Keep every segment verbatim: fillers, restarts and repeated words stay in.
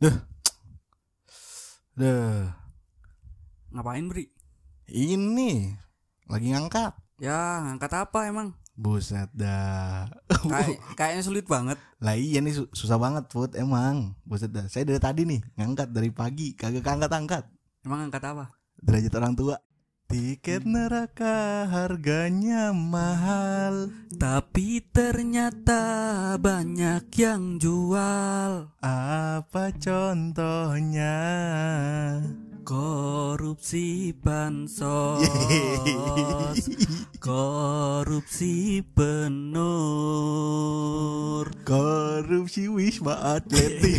Duh. Duh. Ngapain, Bri? Ini lagi ngangkat. Ya, ngangkat apa emang? Buset dah. Kayak kayaknya sulit banget. Lah iya nih su- susah banget Put emang. Buset dah. Saya dari tadi nih ngangkat dari pagi kagak angkat-angkat. Emang ngangkat apa? Derajat orang tua. Tiket neraka harganya mahal, Tapi ternyata banyak yang jual. apa contohnya? Korupsi bansos, korupsi penur. Korupsi Wisma Atlet.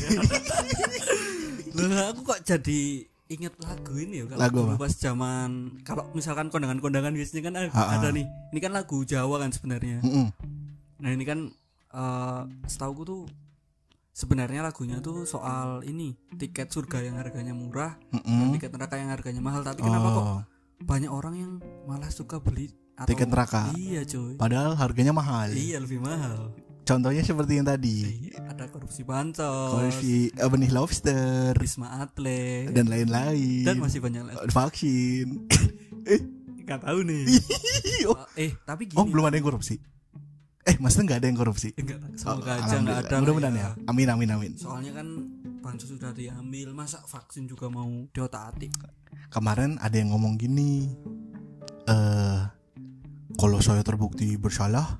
Loh, aku kok jadi inget lagu ini ya. Kalau Lagu dulu apa? pas zaman, kalau misalkan kondangan-kondangan biasanya kan ada, Ha-ha. ada nih. Ini kan lagu Jawa kan sebenarnya. Mm-mm. Nah ini kan eh setauku tuh sebenarnya lagunya tuh soal ini tiket surga yang harganya murah dan Mm-mm. tiket neraka yang harganya mahal. Tapi kenapa kok Oh, banyak orang yang malah suka beli atau tiket neraka. Iya cuy. Padahal harganya mahal. Iya lebih mahal. Contohnya seperti yang tadi. Iya, ada korupsi bansos, Korupsi eh, benih lobster Wisma Atlet dan lain-lain. dan masih banyak lagi. Vaksin. Nggak tahu nih. oh, Eh tapi gini. oh, belum ada yang korupsi. Eh, maksudnya nggak ada yang korupsi. Enggak, semoga Oh, aja nggak ada. Mudah-mudahan lah ya. Amin amin amin. Soalnya kan bansos sudah diambil, masa vaksin juga mau diotak-atik? Kemarin ada yang ngomong gini. Eh, kalau saya terbukti bersalah,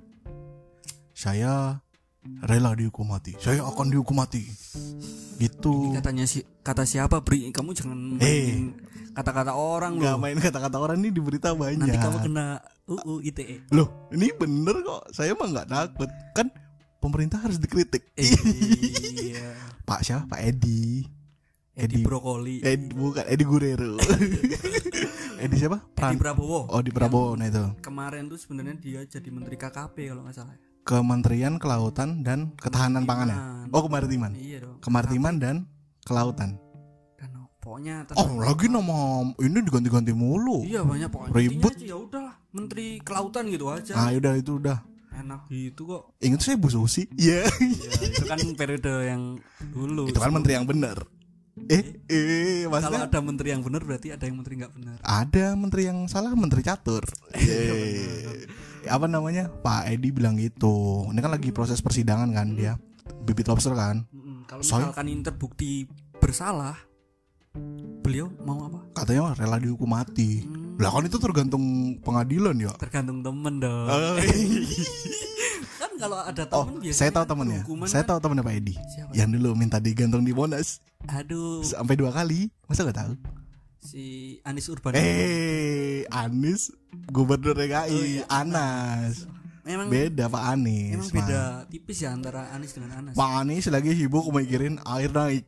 saya rela dihukum mati. Saya akan dihukum mati. Gitu. Ini katanya si kata siapa, Bri? Kamu jangan Eh. mainin kata-kata orang Nggak loh. main kata-kata orang ini di berita banyak. Nanti kamu kena U U I T E. Loh, ini bener kok. Saya mah nggak takut. Kan pemerintah harus dikritik. Iya. Pak siapa? Pak Edi. Edi Edi. Brokoli. Edi bukan Edi Guerrero. Edi siapa? Edi Pran. Prabowo. Oh, di Prabowo. Nah itu. Kemarin tuh sebenarnya dia jadi menteri K K P kalau nggak salah. Kementerian Kelautan dan Ketahanan Pangan ya. Kemaritiman. Oh, kemaritiman. Iya dong. Kemaritiman dan kelautan. Dan pokoknya Oh, lagi nama ini diganti-ganti mulu. Iya banyak pokoknya. Ribut. Intinya aja ya udahlah, Menteri Kelautan gitu aja. Ah, udah itu udah. Enak gitu kok. Ingat saya Bu Susi. Iya. Ya, itu kan periode yang dulu. Itu kan menteri yang benar. Eh, eh, Kalau maksudnya ada menteri yang benar berarti ada yang menteri nggak benar. ada menteri yang salah, menteri catur. Yeay. Apa namanya? Pak Edi bilang gitu. Ini kan lagi proses persidangan kan dia. Bibit lobster kan. Mm-mm. Kalau Soalnya- misalkan ini terbukti bersalah, beliau mau apa? Katanya rela dihukum mati. Hmm, Lah kan itu tergantung pengadilan ya. tergantung temen dong. Oh, Kan kalau ada oh, temen biasanya saya tahu temennya. hukuman Saya kan- tahu temennya Pak Edi. Siapa? Yang dulu minta digantung di Monas Aduh, sampai dua kali. Masa gak tahu? si Anies Urban. Eh, Anies Gubernur D K I, Oh, iya, Anas. Memang Beda Pak Anies. memang Pak. beda tipis ya antara Anies dengan Anas. Pak Anies lagi sibuk mikirin air naik.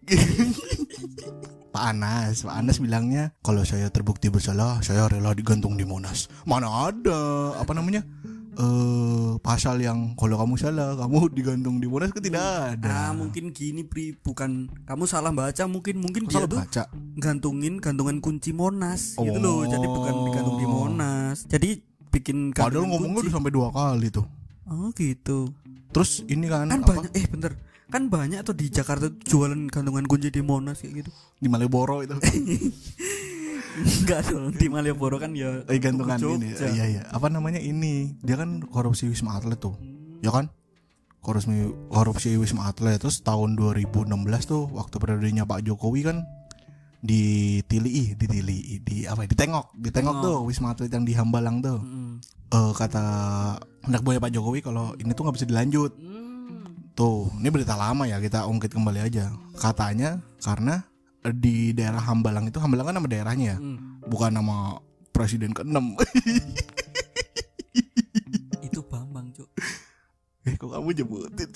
Pak Anas, Pak Anas bilangnya kalau saya terbukti bersalah, saya rela digantung di Monas. Mana ada apa namanya? Eh pasal yang kalau kamu salah, kamu digantung di Monas kan tidak Ah, ada. mungkin gini Pri, bukan kamu salah baca, mungkin mungkin Kok dia salah tuh baca. gantungin gantungan kunci Monas gitu loh. Oh. Jadi bukan digantung di Monas. Jadi bikin Padahal gantungan ngomongnya kunci. udah sampai dua kali tuh. Oh gitu. Terus ini kan, Kan apa? banyak eh bentar. Kan banyak tuh di Jakarta jualan gantungan kunci di Monas kayak gitu. Di Malioboro itu. Enggak dong, di Malioboro kan ya Eh gantungan tuku ini. Jogja. Iya iya. Apa namanya ini? Dia kan korupsi Wisma Atlet tuh. Ya kan? Korupsi korupsi Wisma Atlet. Terus tahun dua ribu enam belas tuh waktu periodenya Pak Jokowi kan ditilii, ditilii, di apa? ya, Ditengok, ditengok Tengok. tuh Wisma Atlet yang di Hambalang tuh. Mm-mm. Eh kata anak buahnya Pak Jokowi kalau ini tuh nggak bisa dilanjut. Hmm. Tuh, ini berita lama ya, kita ungkit kembali aja. Katanya karena di daerah Hambalang itu, Hambalang kan nama daerahnya ya, Mm. bukan nama presiden keenam. Itu Bambang, Cuk. Eh kok kamu nyebutin?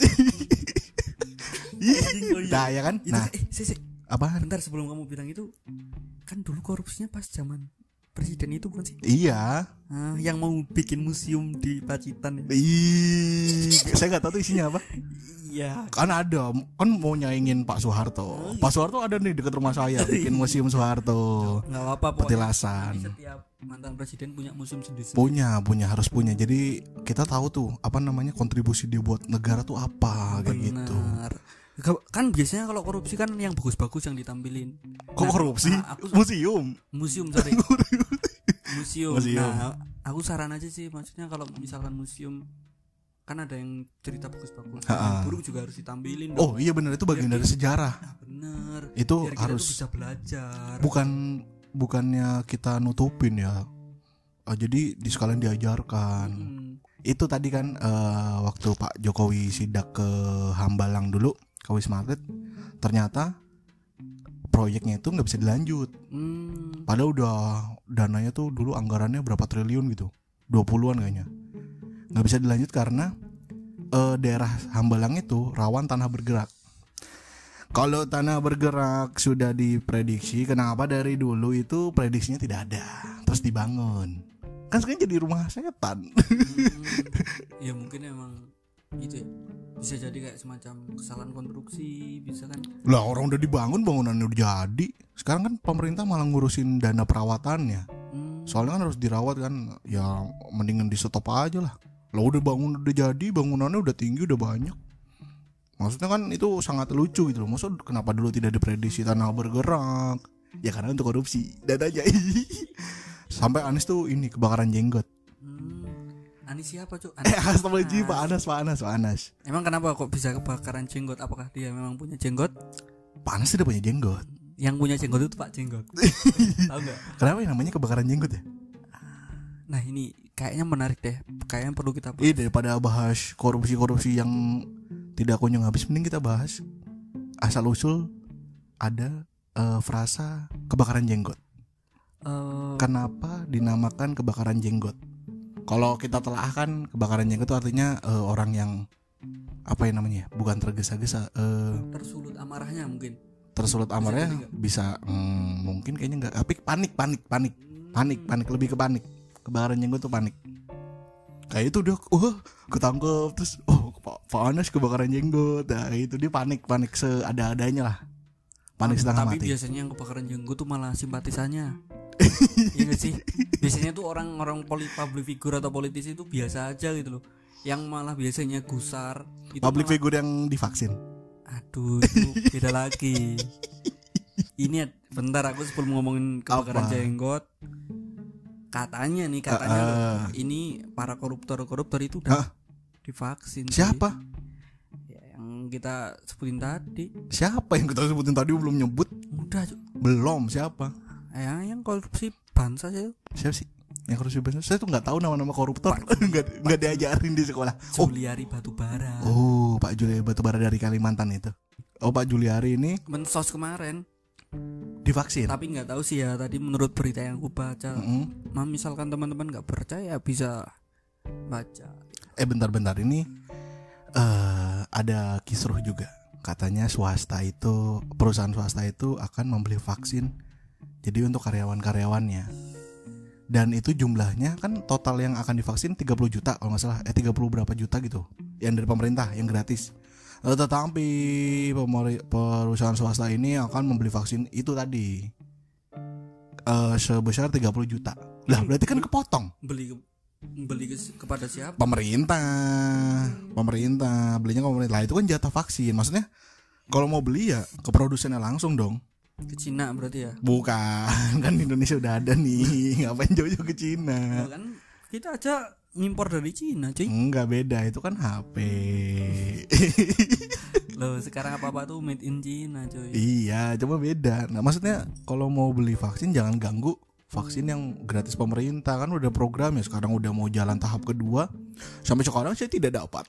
Oh, iya. Nah ya kan? Itu Nah, eh si, si. apaan? Bentar sebelum kamu bilang itu, kan dulu korupsinya pas zaman presiden itu bukan sih? Iya. Ah, yang mau bikin museum di Pacitan ya. Ih, saya nggak tahu tuh isinya apa. Iya. Kan ada, kan mau nyaingin Pak Soeharto. Pak Soeharto ada nih dekat rumah saya bikin museum Soeharto. Nggak apa-apa pokoknya. Petilasan. Jadi setiap mantan presiden punya museum sendiri. Punya, punya harus punya. Jadi kita tahu tuh apa namanya kontribusi dia buat negara tuh apa kayak gitu. Benar. Kan biasanya kalau korupsi kan yang bagus-bagus yang ditampilin. Kok Nah, korupsi? nah, aku- Museum. Museum sorry. museum. Museum. Nah, aku saran aja sih, maksudnya kalau misalkan museum kan ada yang cerita bagus-bagus, Ha-ha. yang buruk juga harus ditampilin. Oh iya benar, itu bagian Biar dari kita- sejarah. Nah, bener. Itu Biar kita harus tuh bisa belajar. bukan bukannya kita nutupin ya. Oh, jadi di sekalian diajarkan. Hmm. Itu tadi kan eh, waktu Pak Jokowi sidak ke Hambalang dulu ke Wisma Atlet, ternyata proyeknya itu nggak bisa dilanjut. Hmm. Padahal udah dananya tuh dulu anggarannya berapa triliun gitu, dua puluhan kayaknya. Nggak bisa dilanjut karena eh, daerah Hambalang itu rawan tanah bergerak. Kalau tanah bergerak sudah diprediksi, kenapa dari dulu itu prediksinya tidak ada, terus dibangun? Kan sekarang jadi rumah setan. Hmm. Ya mungkin emang gitu ya. Bisa jadi kayak semacam kesalahan konstruksi, bisa kan. Lah orang udah dibangun, bangunannya udah jadi. Sekarang kan pemerintah malah ngurusin dana perawatannya. Hmm. Soalnya kan harus dirawat kan, ya mendingan di stop aja lah. Lah udah bangun udah jadi, bangunannya udah tinggi, udah banyak. Maksudnya kan itu sangat lucu gitu loh. Maksud kenapa dulu tidak diprediksi tanah bergerak? Ya karena untuk korupsi dan aja. Sampai Anies tuh ini kebakaran jenggot. Hmm. Anis siapa cuy? Eh astagfirullahaladzim, Pak Anas, Pak Anas, Pak Anas. Emang kenapa kok bisa kebakaran jenggot? Apakah dia memang punya jenggot? Pak Anas tidak punya jenggot. Yang punya jenggot itu Pak Jenggot. Tahu nggak? Kenapa yang namanya kebakaran jenggot ya? Nah ini kayaknya menarik deh. Kayaknya perlu kita bahas. Iya, daripada bahas korupsi-korupsi yang tidak kunjung habis, mending kita bahas asal usul ada eh, frasa kebakaran jenggot. Eh, Kenapa dinamakan kebakaran jenggot? Kalau kita telah kan kebakaran jenggot itu artinya eh, orang yang apa ya namanya? Bukan tergesa-gesa, eh, tersulut amarahnya mungkin. tersulut amarnya jadi nggak? bisa hmm, mungkin kayaknya enggak, tapi panik panik panik panik panik lebih ke panik. Kebakaran jenggot tuh panik. Kayak itu dia, wah ketangkep terus, oh Pak, Pak Anas kebakaran jenggot, nah itu dia panik panik seada-adanya lah, panik setengah Tapi mati. biasanya yang kebakaran jenggot tuh malah simpatisannya. Iya gak sih? Biasanya tuh orang-orang poli- public figure atau politisi itu biasa aja gitu loh. Yang malah biasanya gusar itu Public malah- figure yang divaksin. Aduh itu beda lagi. Ini ad- bentar aku sebelum ngomongin kebakaran Apa? jenggot. Katanya nih katanya Ah, loh, ah. ini para koruptor-koruptor itu udah Hah? divaksin. sih. Siapa? Ya, yang kita sebutin tadi. Siapa yang kita sebutin tadi belum nyebut? Udah Cuk. Belum, siapa? Ya, yang korupsi bansa sih. Siapa sih? Yang korupsi besar? Saya tuh nggak tahu nama-nama koruptor. Nggak nggak diajarin di sekolah. Oh, Juliari Batubara. oh Pak Juliari Batubara dari Kalimantan itu. Oh Pak Juliari ini Mensos kemarin. divaksin. Tapi nggak tahu sih ya, tadi menurut berita yang aku baca. Mm-mm. Nah, misalkan teman-teman nggak percaya bisa baca. Eh bentar-bentar ini eh ada kisruh juga. Katanya swasta itu, perusahaan swasta itu akan membeli vaksin jadi untuk karyawan-karyawannya. Dan itu jumlahnya kan total yang akan divaksin tiga puluh juta kalau nggak salah. Eh tiga puluh berapa juta gitu. Yang dari pemerintah yang gratis. Eh, Tetapi pemeri- perusahaan swasta ini akan membeli vaksin itu tadi eh sebesar tiga puluh juta. Lah berarti kan kepotong. Beli ke- beli ke- kepada siapa? Pemerintah, pemerintah belinya ke pemerintah. Lah itu kan jatah vaksin. Maksudnya kalau mau beli ya ke produsennya langsung dong. Ke Cina berarti ya. Bukan, kan di Indonesia udah ada nih. Ngapain jauh-jauh ke Cina? Loh, kan kita aja ngimpor dari Cina, cuy. Enggak, beda, itu kan H P. Loh, sekarang apa-apa tuh made in Cina, cuy. Iya, cuma beda. Nah, maksudnya kalau mau beli vaksin jangan ganggu vaksin yang gratis pemerintah, kan udah program ya, sekarang udah mau jalan tahap kedua. Sampai sekarang saya tidak dapat.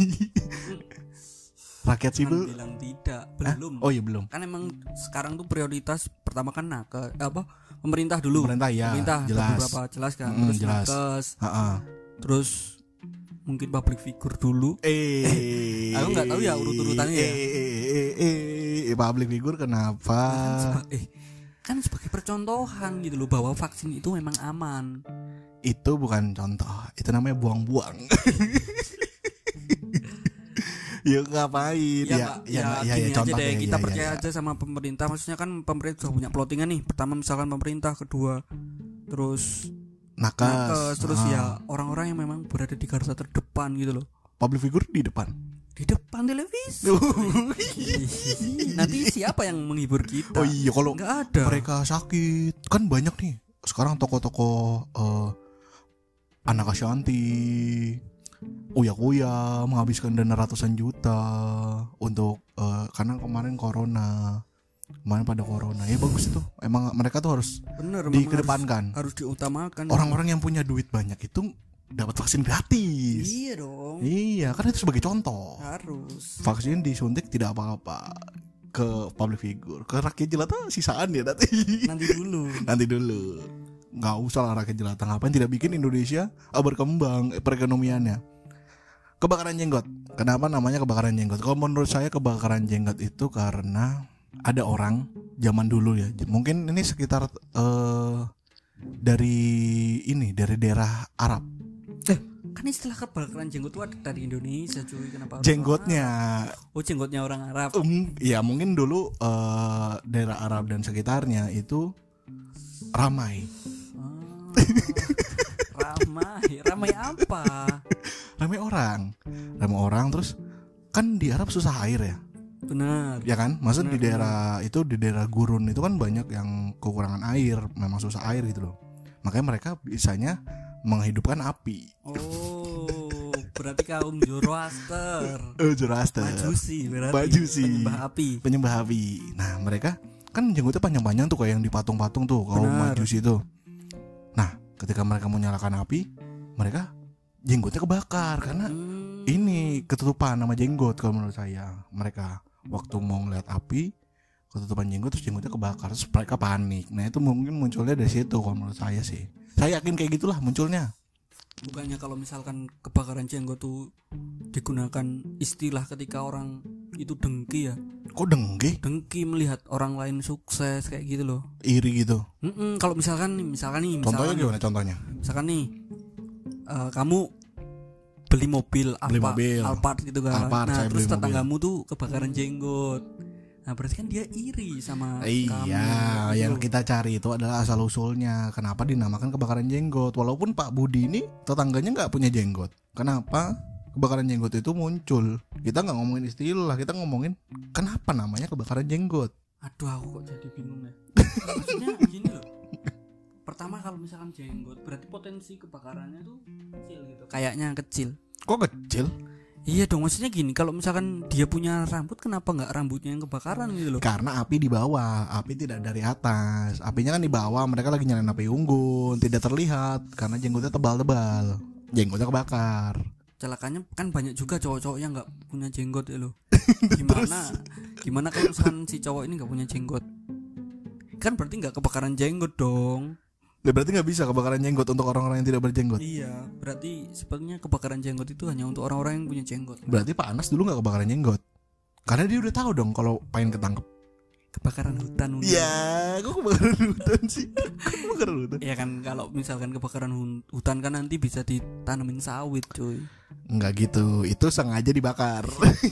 Rakyat Jangan sipil. bilang tidak, Hah? belum. Oh iya belum. Kan emang sekarang tuh prioritas pertama kan nakes, apa? Pemerintah dulu. Pemerintah ya, Pemerintah jelas. beberapa jelas kan. Mm, Terus jelas. nakes, Ha-ha. terus mungkin public figure dulu. Eh, Aku nggak tahu ya urut-urutannya ya. Eh, eh, eh, eh, eh, public figure kenapa? Kan seba- eh kan sebagai percontohan gitu loh bahwa vaksin itu memang aman. Itu bukan contoh, itu namanya buang-buang. Ya ngapain? Ya, Pak, ya, ya, gini ya, aja contoh deh, ya, kita ya, percaya ya, aja sama pemerintah. Maksudnya kan pemerintah sudah punya plottingan nih. Pertama misalkan pemerintah, kedua terus nakes, nakes terus Ah. ya orang-orang yang memang berada di garda terdepan gitu loh. Public figure di depan. Di depan televisi. Nanti siapa yang menghibur kita? Oh iya, kalau Nggak ada. mereka sakit kan banyak nih sekarang toko-toko eh, Anak Ashanti, Uya Kuya menghabiskan dana ratusan juta untuk eh, karena kemarin corona, kemarin pada corona ya bagus itu. Emang mereka tuh harus Bener, memang dikedepankan. harus, harus diutamakan. Orang-orang yang punya duit banyak itu dapat vaksin gratis. Iya dong. Iya, kan itu sebagai contoh. Harus. Vaksin disuntik tidak apa-apa ke public figure, ke rakyat jelata sisaan ya nanti. Nanti dulu. Nanti dulu. Nggak usah lah rakyat jelata, ngapain tidak bikin Indonesia ah, berkembang eh, perekonomiannya. Kebakaran jenggot. Kenapa namanya kebakaran jenggot? Kalau menurut saya kebakaran jenggot itu karena ada orang zaman dulu ya. Mungkin ini sekitar eh, dari ini dari daerah Arab. Kan istilah kebakaran jenggot itu ada dari Indonesia cuy. Kenapa harus Jenggotnya. orang Arab? Oh jenggotnya orang Arab. Um, ya mungkin dulu eh, daerah Arab dan sekitarnya itu ramai. Oh, ramai. Ramai apa? Ramai orang. Ramai orang terus kan di Arab susah air ya. Benar. Ya kan? Maksud Benar, di daerah itu di daerah gurun itu kan banyak yang kekurangan air, memang susah air gitu loh. Makanya mereka bisanya menghidupkan api. Oh, berarti kaum Zoroaster. Eh, Zoroaster. Majusi berarti. Majusi. Penyembah api. Penyembah api. Nah, mereka kan jenggotnya panjang-panjang tuh kayak yang di patung-patung tuh kaum Benar. Majusi itu. Nah, ketika mereka mau nyalakan api, mereka jenggotnya kebakar karena Hmm. ini ketutupan nama jenggot kalau menurut saya. Mereka waktu mau ngeliat api ketutupan jenggot terus jenggotnya kebakar terus mereka panik. Nah itu mungkin munculnya dari situ kalau menurut saya sih. Saya yakin kayak gitulah munculnya. Bukannya kalau misalkan kebakaran jenggot tuh digunakan istilah ketika orang itu dengki ya. Kok dengki? Dengki melihat orang lain sukses kayak gitu loh. Iri gitu. Mm-mm, kalau misalkan nih, misalkan nih, Contohnya misalkan, gimana contohnya? misalkan nih, eh, kamu beli mobil Beli apa, mobil. Alphard gitu kan. Alphard, nah saya terus beli tetanggamu tuh kebakaran jenggot. Nah berarti kan dia iri sama kamu. Iya, gitu. yang kita cari itu adalah asal usulnya. Kenapa dinamakan kebakaran jenggot? Walaupun Pak Budi ini tetangganya nggak punya jenggot. Kenapa kebakaran jenggot itu muncul? Kita nggak ngomongin istilah, kita ngomongin kenapa namanya kebakaran jenggot. Aduh aku kok jadi bingung ya. Maksudnya gini loh. Pertama kalau misalkan jenggot berarti potensi kebakarannya tuh kecil gitu. Kayaknya kecil. Kok kecil? Iya dong, maksudnya gini, kalau misalkan dia punya rambut, kenapa nggak rambutnya yang kebakaran gitu loh? Karena api di bawah, api tidak dari atas. Apinya kan di bawah, mereka lagi nyalain api unggun, tidak terlihat karena jenggotnya tebal-tebal. Jenggotnya kebakar. Celakanya kan banyak juga cowok-cowok yang nggak punya jenggot ya loh. Gimana? Gimana kalau misalkan si cowok ini nggak punya jenggot? Kan berarti nggak kebakaran jenggot dong. Ya, berarti nggak bisa kebakaran jenggot untuk orang-orang yang tidak berjenggot. Iya, berarti sepertinya kebakaran jenggot itu hanya untuk orang-orang yang punya jenggot. Berarti Pak Anas dulu nggak kebakaran jenggot. Karena dia udah tahu dong kalau pengen ketangkep. Kebakaran hutan mungkin. Iya, kok kebakaran hutan sih? Kok kebakaran hutan? Iya kan, kalau misalkan kebakaran hun- hutan kan nanti bisa ditanamin sawit cuy. Enggak gitu, itu sengaja dibakar.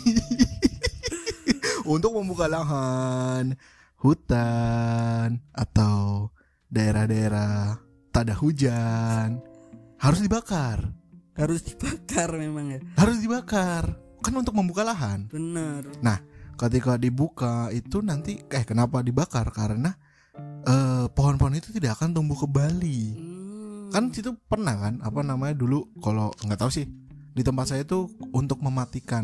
Untuk membuka lahan, hutan, atau daerah-daerah tak ada hujan. Harus dibakar. Harus dibakar memang ya. Harus dibakar. Kan untuk membuka lahan. Bener. Nah, ketika dibuka itu nanti eh kenapa dibakar? Karena eh, pohon-pohon itu tidak akan tumbuh kembali. Hmm. Kan situ pernah kan apa namanya dulu kalau nggak tahu sih di tempat saya itu untuk mematikan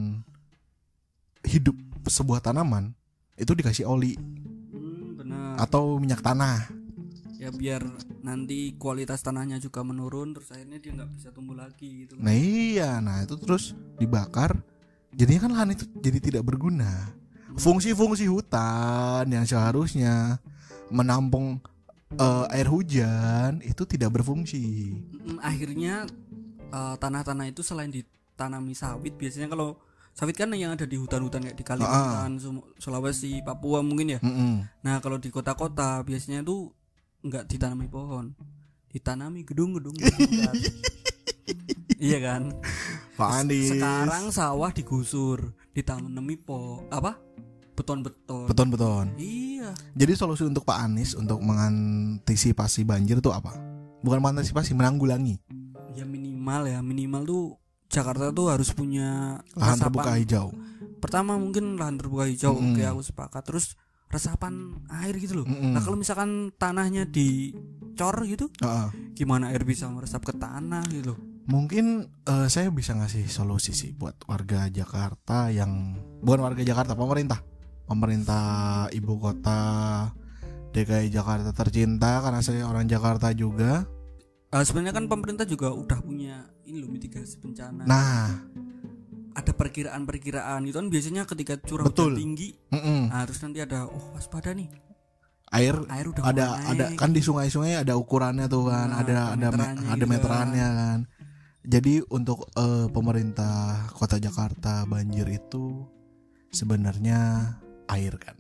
hidup sebuah tanaman itu dikasih oli Hmm, benar. atau minyak tanah. Ya biar nanti kualitas tanahnya juga menurun, terus akhirnya dia nggak bisa tumbuh lagi gitu. Nah iya, nah itu terus dibakar. Jadinya kan lahan itu jadi tidak berguna. Fungsi-fungsi hutan yang seharusnya menampung eh, air hujan itu tidak berfungsi. Mm, akhirnya eh, tanah-tanah itu selain ditanami sawit, biasanya kalau sawit kan yang ada di hutan-hutan kayak di Kalimantan, Sum- Sulawesi, Papua mungkin ya. Mm-mm. Nah kalau di kota-kota biasanya tuh nggak ditanami pohon, ditanami gedung-gedung. besar. Iya kan. Pak Andis. Sekarang sawah digusur, ditanami po apa? Beton-beton. Beton-beton. Iya. Jadi solusi untuk Pak Anies untuk mengantisipasi banjir itu apa? bukan mengantisipasi, menanggulangi. Ya minimal ya, minimal tuh Jakarta tuh harus punya Lahan resapan. terbuka hijau. Pertama mungkin lahan terbuka hijau, Mm-mm. oke aku sepakat. Terus resapan air gitu loh. Mm-mm. Nah kalau misalkan tanahnya dicor gitu, Heeh. gimana air bisa meresap ke tanah gitu loh. Mungkin eh, saya bisa ngasih solusi sih buat warga Jakarta yang bukan warga Jakarta, pemerintah, pemerintah ibu kota D K I Jakarta tercinta, karena saya orang Jakarta juga. Uh, sebenarnya kan pemerintah juga udah punya ini loh mitigasi bencana. Nah, ada perkiraan-perkiraan itu kan biasanya ketika curah betul. hujan tinggi, Mm-mm. nah, terus nanti ada oh waspada nih. air Air udah ada mulai ada naik. kan di sungai-sungai ada ukurannya tuh kan, Nah, ada ada ada me- meterannya ada juga. meterannya kan. Jadi untuk eh, pemerintah Kota Jakarta banjir itu sebenarnya air kan.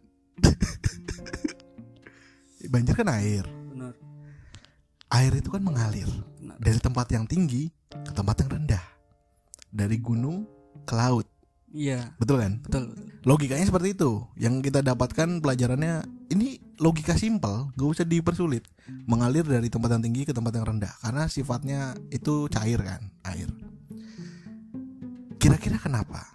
Banjir kan air. Benar. Air itu kan mengalir Benar. dari tempat yang tinggi ke tempat yang rendah, dari gunung ke laut, Iya, betul kan? betul, betul. Logikanya seperti itu. Yang kita dapatkan pelajarannya ini logika simpel, gak usah dipersulit. Mengalir dari tempat yang tinggi ke tempat yang rendah, karena sifatnya itu cair kan, air. Kira-kira kenapa?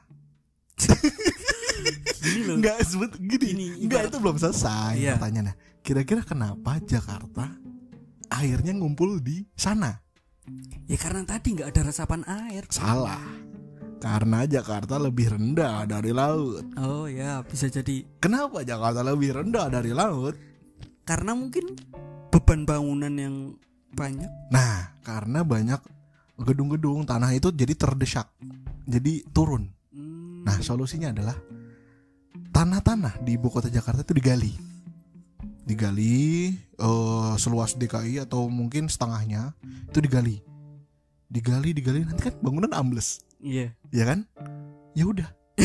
Gini loh. Enggak sebut gini. Ini Enggak, ibarat- itu belum selesai Iya. pertanyaannya. Kira-kira kenapa Jakarta airnya ngumpul di sana? Ya karena tadi nggak ada resapan air. Salah. Karena Jakarta lebih rendah dari laut. Oh ya, bisa jadi Kenapa Jakarta lebih rendah dari laut? karena mungkin beban bangunan yang banyak. Nah, karena banyak gedung-gedung, tanah itu jadi terdesak, jadi turun. Hmm, Nah, solusinya adalah tanah-tanah di ibu kota Jakarta itu digali, digali eh, seluas D K I atau mungkin setengahnya itu digali, digali, digali nanti kan bangunan ambles, iya. ya kan? Ya udah,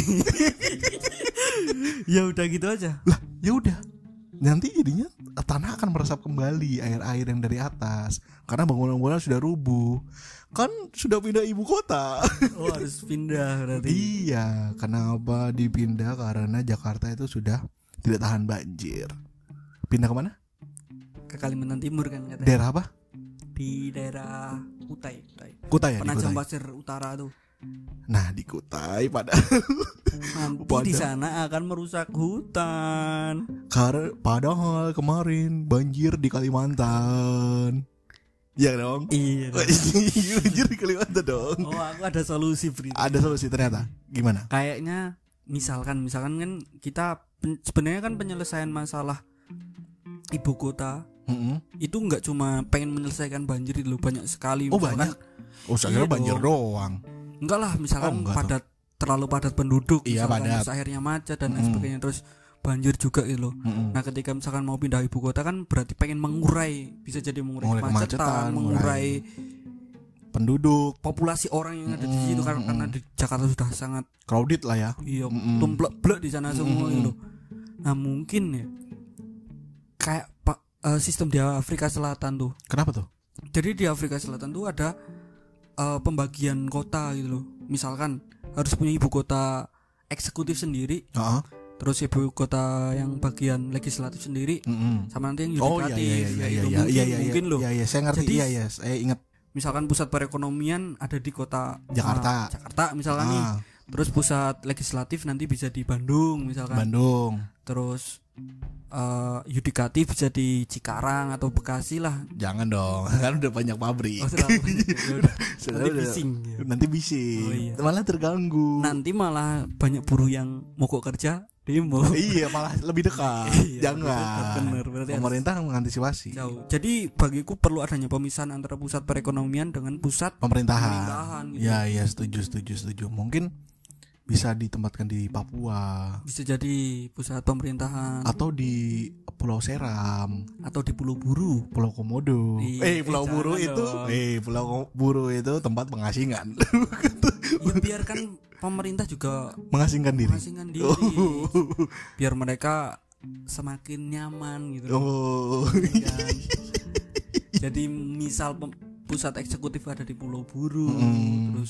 Ya udah gitu aja. lah, ya udah. Nanti jadinya tanah akan meresap kembali air-air yang dari atas karena bangunan-bangunan sudah rubuh. Kan sudah pindah ibu kota. Oh harus pindah berarti. Iya, kenapa dipindah? Karena Jakarta itu sudah tidak tahan banjir. Pindah kemana? Ke Kalimantan Timur kan katanya. Daerah apa? Di daerah Kutai, Kutai. Kutai ya, di Penajam Kutai. Pasir Utara tuh. Nah, di Kutai pada Nanti Padahal- di sana akan merusak hutan. Kar- padahal kemarin banjir di Kalimantan. Iya dong. Iya. Banjir di Kalimantan dong. Oh aku ada solusi Bri. Ada solusi ternyata. Gimana? Kayaknya misalkan misalkan kan kita pen- sebenarnya kan penyelesaian masalah ibu kota Mm-mm. itu nggak cuma pengen menyelesaikan banjir itu loh, banyak sekali. Oh, Misalkan- banyak. Oh, saya kira Iya banjir dong. doang. Enggak lah, misalkan Oh, enggak padat terlalu padat penduduk, Iya, misalkan padat. terus akhirnya macet dan lain Mm-mm. sebagainya, terus banjir juga gitu loh. Mm-mm. Nah, ketika misalkan mau pindah ibu kota kan berarti pengen mengurai, bisa jadi mengurai, Mengurai kemacetan, kemacetan, mengurai Penduduk populasi orang yang ada di situ karena, Mm-mm. karena di Jakarta sudah sangat crowded lah ya. iya Mm-mm. tumplek-blek di sana semua Mm-mm. gitu loh. Nah, mungkin ya kayak Pak eh, sistem di Afrika Selatan tuh. Kenapa tuh? Jadi di Afrika Selatan tuh ada eh, pembagian kota gitu loh. Misalkan harus punya ibu kota eksekutif sendiri, Heeh. terus ibu kota yang bagian legislatif sendiri, Mm-mm. sama nanti yang Oh yudikatif. iya iya iya Nah, iya itu iya mungkin, iya iya mungkin loh. iya iya saya ngerti. Jadi- Iya iya saya ingat Misalkan pusat perekonomian ada di kota Jakarta. ah, Jakarta misalkan nih. ah, Terus pusat legislatif nanti bisa di Bandung misalkan. Bandung. Terus eh, yudikatif bisa di Cikarang atau Bekasi lah. Jangan dong, kan udah banyak pabrik. Oh, sudah. Ya udah. Sudah, Nanti udah. bising. Ya. Nanti bising. Oh, iya. Malah terganggu. Nanti malah banyak buruh yang mogok kerja demo. Iya, malah lebih dekat. Iya, Jangan. bener, berarti harus Pemerintah mengantisipasi. jauh. Jadi bagiku perlu adanya pemisahan antara pusat perekonomian dengan pusat Pemerintahan. pemerintahan gitu. Ya, ya setuju, setuju, setuju. Mungkin bisa ditempatkan di Papua Bisa jadi pusat pemerintahan atau di Pulau Seram, atau di Pulau Buru. Pulau Komodo. Iya, eh, eh, Pulau jangan Buru itu, dong. eh, Pulau Buru itu tempat pengasingan. Ya biarkan pemerintah juga Mengasingkan diri. mengasingkan diri. Oh. Biar mereka semakin nyaman gitu. Oh. Kan. Jadi misal pem- pusat eksekutif ada di Pulau Buru, Mm. terus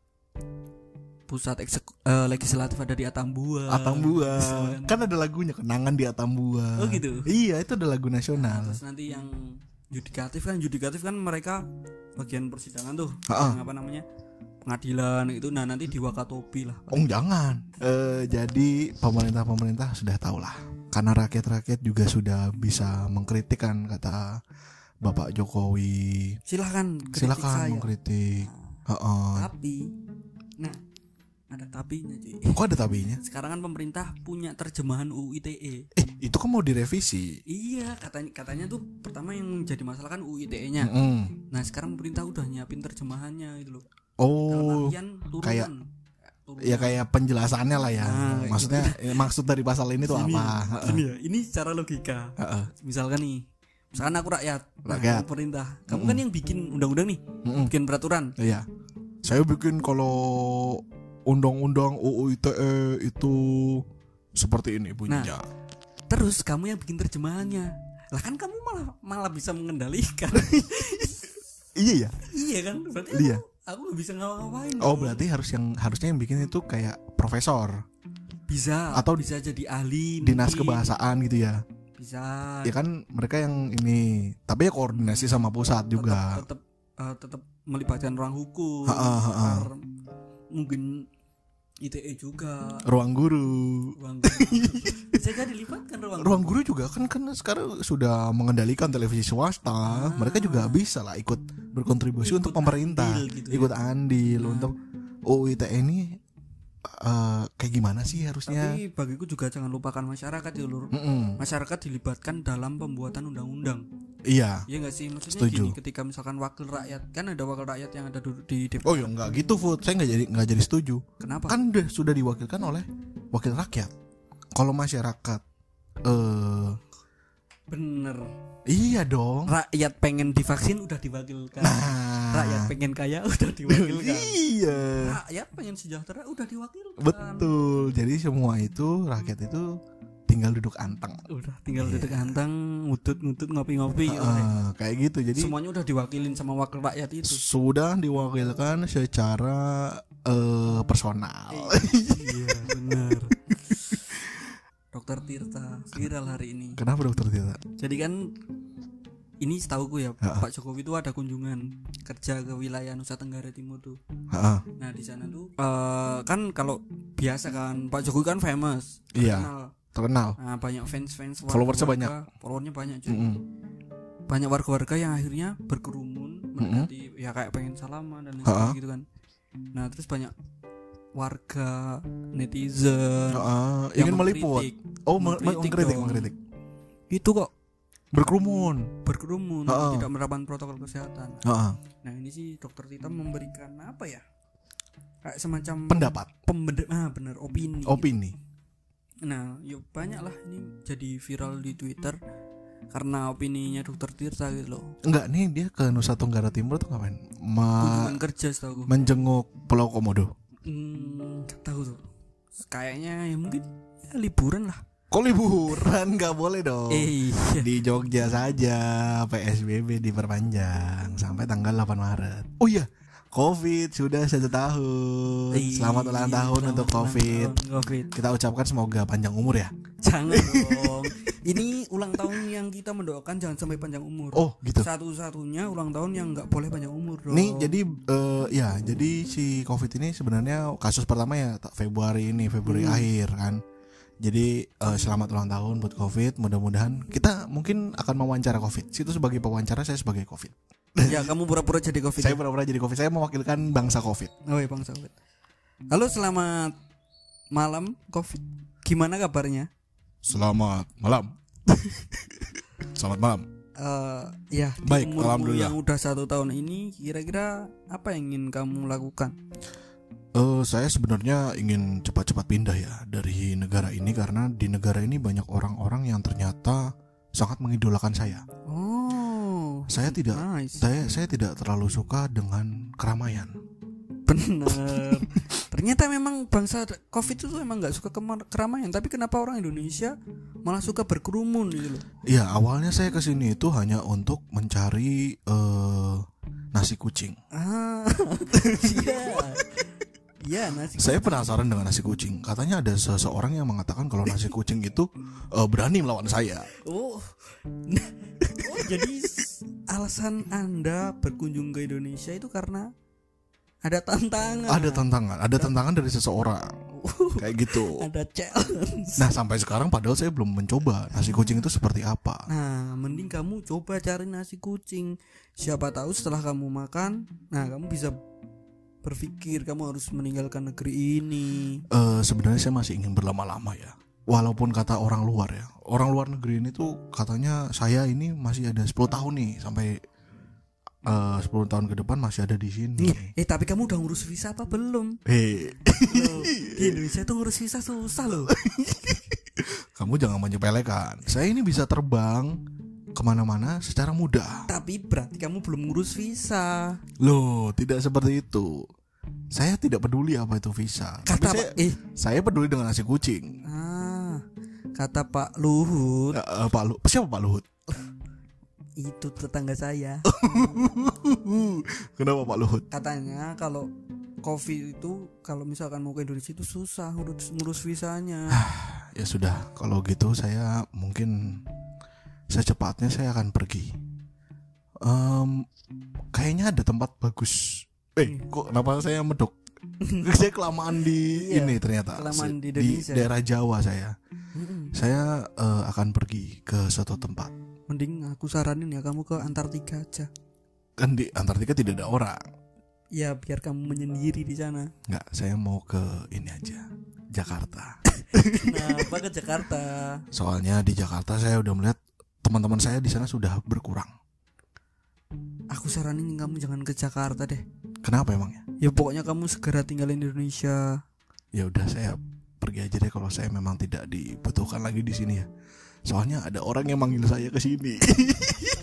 pusat ekseku- eh, legislatif ada di Atambua. Atambua. Misalkan. Kan ada lagunya Kenangan di Atambua. Oh gitu. Iya, itu ada lagu Nah, nasional. terus nanti yang Yudikatif kan, yudikatif kan mereka bagian persidangan tuh, Ha-ha. yang apa namanya pengadilan itu. Nah nanti di Wakatobi lah. Oh jangan. Eh, jadi pemerintah-pemerintah sudah tahu lah. Karena rakyat-rakyat juga sudah bisa mengkritik kan kata Bapak Jokowi. Silahkan kritik Silakan saya. mengkritik. Heeh. Tapi, nah ada tapinya cuy. Kok ada tabinya? Sekarang kan pemerintah punya terjemahan U U I T E. Eh itu kan mau direvisi. Iya, katanya katanya tuh pertama yang jadi masalah kan U U I T E-nya. Mm-mm. Nah sekarang pemerintah udah nyiapin terjemahannya gitu loh. Dalam Oh, artian turunan. kayak- Turunan. ya kayak penjelasannya lah ya. Nah, kayak Maksudnya eh, maksud dari pasal ini tuh Gini, apa? gini ya, ini secara logika. Heeh. Misalkan nih, misalkan aku rakyat, nah, Rakyat. kamu pemerintah, kamu Mm-mm. kan yang bikin undang-undang nih, Mm-mm. bikin peraturan. Iya. Saya bikin kalau undang-undang U U I T E itu seperti ini bunyinya. Terus kamu yang bikin terjemahannya, lah kan kamu malah malah bisa mengendalikan. Iya ya. Iya kan, berarti Iya. aku, aku gak bisa ngapa-ngapain. Oh dong. berarti harus yang harusnya yang bikin itu kayak profesor, bisa atau bisa jadi ahli dinas mungkin. kebahasaan gitu ya. Bisa. Ya kan mereka yang ini, tapi ya koordinasi sama pusat juga. Tetap tetap, uh, tetap melibatkan ruang hukum. Ha-ha, ha-ha. Ntar mungkin I T E juga. Ruang guru. Ruang guru. Bisa jadi libatkan ruang, Ruang guru juga kan kan sekarang sudah mengendalikan televisi swasta. Mereka juga bisa lah ikut berkontribusi Ikut untuk pemerintah, andil gitu ya. ikut andil Nah. untuk U U I T E ini eh, kayak gimana sih harusnya? Tapi bagiku juga jangan lupakan masyarakat ya lur. Mm-mm. Masyarakat dilibatkan dalam pembuatan undang-undang. Iya. Iya nggak sih, maksudnya Setuju. gini, ketika misalkan wakil rakyat, kan ada wakil rakyat yang ada duduk di D P R. Oh ya nggak gitu Food, saya nggak jadi nggak jadi setuju. Kenapa? Kan udah sudah diwakilkan oleh wakil rakyat. Kalau masyarakat, eh Bener. iya dong. Rakyat pengen divaksin udah diwakilkan. Nah, Rakyat pengen kaya udah diwakilkan. iya. Rakyat pengen sejahtera udah diwakilkan. Betul. Jadi semua itu rakyat itu tinggal duduk anteng. Udah tinggal Iya. duduk anteng, ngutut-ngutut, ngopi-ngopi gitu. Heeh, kayak gitu. Jadi Semuanya udah diwakilin sama wakil rakyat itu. sudah diwakilkan secara eh, personal. Iya, benar. Dokter Tirta viral hari ini. Kenapa dokter Tita? Jadi kan ini setauku ya, Ha-ha. Pak Jokowi itu ada kunjungan kerja ke wilayah Nusa Tenggara Timur tuh. Heeh. Nah di sana tuh eh, kan kalau biasa kan Pak Jokowi kan famous, Iya. terkenal. Terkenal. Nah, banyak fans-fans, Followersnya warga-warga, followernya banyak cuy. Mm-mm. Banyak warga-warga yang akhirnya berkerumun mendekati ya kayak pengen salaman dan lain Ha-ha. sebagainya gitu kan. Nah terus banyak warga netizen Heeh, yang ingin meliput. mengkritik. Oh, me- me- Mengkritik mengkritik, dong. mengkritik. Itu kok Berkerumun. berkerumun, Ha-ha. tidak menerapkan protokol kesehatan. Heeh. Nah ini sih dokter Tita memberikan apa ya, kayak semacam Pendapat, pembeda, ah bener, opini. opini. Nah yuk banyak lah ini jadi viral di Twitter karena opininya dokter Tirta gitu loh. Enggak nih, dia ke Nusa Tenggara Timur tuh ngapain? Ma- Kunjungan kerja setahu gue. menjenguk Pulau Komodo. Hmm, nggak tahu tuh. Kayaknya ya mungkin ya, liburan lah. Kok liburan? Nggak boleh dong. Eh, iya. Di Jogja saja P S B B diperpanjang sampai tanggal delapan Maret. Oh iya, Covid sudah satu tahun. Iya, Selamat ulang tahun selamat untuk ulang Covid. tahun Covid. Kita ucapkan semoga panjang umur ya. Jangan dong. Ini ulang tahun yang kita mendoakan jangan sampai panjang umur. Oh gitu. Satu-satunya ulang tahun yang nggak boleh panjang umur dong. Nih jadi eh, ya jadi si Covid ini sebenarnya kasus pertama ya tak Februari ini Februari Hmm. akhir kan. Jadi eh, selamat ulang tahun buat Covid. Mudah-mudahan kita mungkin akan mewawancara Covid. Situ sebagai pewawancara, saya sebagai Covid. Ya kamu pura-pura jadi Covid. Saya ya? pura-pura jadi Covid. Saya mewakilkan bangsa Covid. Oh iya bang Covid. Halo selamat malam Covid. Gimana kabarnya? Selamat malam. Selamat malam. Eh ya di Baik, umurmu alhamdulillah. yang udah satu tahun ini kira-kira apa yang ingin kamu lakukan? Eh, saya sebenarnya ingin cepat-cepat pindah ya dari negara ini karena di negara ini banyak orang-orang yang ternyata sangat mengidolakan saya. Oh, Saya tidak nice. saya saya tidak terlalu suka dengan keramaian. Bener. Ternyata memang bangsa Covid itu emang nggak suka kemar- keramaian, tapi kenapa orang Indonesia malah suka berkerumun gitu loh? Iya, awalnya saya ke sini itu hanya untuk mencari eh, nasi kucing. Ah, iya. Iya nasi. Saya penasaran dengan nasi kucing. Katanya ada seseorang yang mengatakan kalau nasi kucing itu eh, berani melawan saya. Oh, oh jadi alasan Anda berkunjung ke Indonesia itu karena ada tantangan. Ada tantangan, ada tantangan dari seseorang. Kayak gitu. Ada challenge. Nah, sampai sekarang padahal saya belum mencoba nasi kucing itu seperti apa. Nah, mending kamu coba cari nasi kucing. Siapa tahu setelah kamu makan, nah kamu bisa berpikir kamu harus meninggalkan negeri ini. Uh, sebenarnya saya masih ingin berlama-lama ya. Walaupun kata orang luar ya, orang luar negeri ini tuh katanya saya ini masih ada sepuluh tahun nih sampai uh, sepuluh tahun ke depan masih ada di sini. Eh, tapi kamu udah ngurus visa apa belum? Eh, Loh, di Indonesia tuh ngurus visa susah loh. Kamu jangan menyepelekan. Saya ini bisa terbang kemana-mana secara mudah. Tapi berarti kamu belum ngurus visa. Loh, tidak seperti itu. Saya tidak peduli apa itu visa. Kata Tapi saya, eh saya peduli dengan nasi kucing. ah, kata Pak Luhut. Uh, uh, Pak Luhut, siapa Pak Luhut? Itu tetangga saya. Kenapa Pak Luhut? Katanya kalau Covid itu kalau misalkan mau ke Indonesia itu susah ngurus ngurus visanya. Ya sudah, kalau gitu saya mungkin secepatnya saya akan pergi. Um, kayaknya ada tempat bagus. Eh, kok kenapa saya medok? Saya kelamaan di Iya, ini ternyata. kelamaan di di Indonesia. daerah Jawa saya. Mm-mm. Saya uh, akan pergi ke suatu tempat. Mending aku saranin ya kamu ke Antartika aja. Kan di Antartika tidak ada orang. Ya biar kamu menyendiri di sana. Enggak, saya mau ke ini aja, Jakarta. Kenapa ke Jakarta? Soalnya di Jakarta saya udah melihat teman-teman saya di sana sudah berkurang. Aku saranin kamu jangan ke Jakarta deh. Kenapa emangnya? Ya pokoknya kamu segera tinggalin Indonesia. Ya udah, saya pergi aja deh kalau saya memang tidak dibutuhkan lagi di sini ya. Soalnya ada orang yang manggil saya ke sini.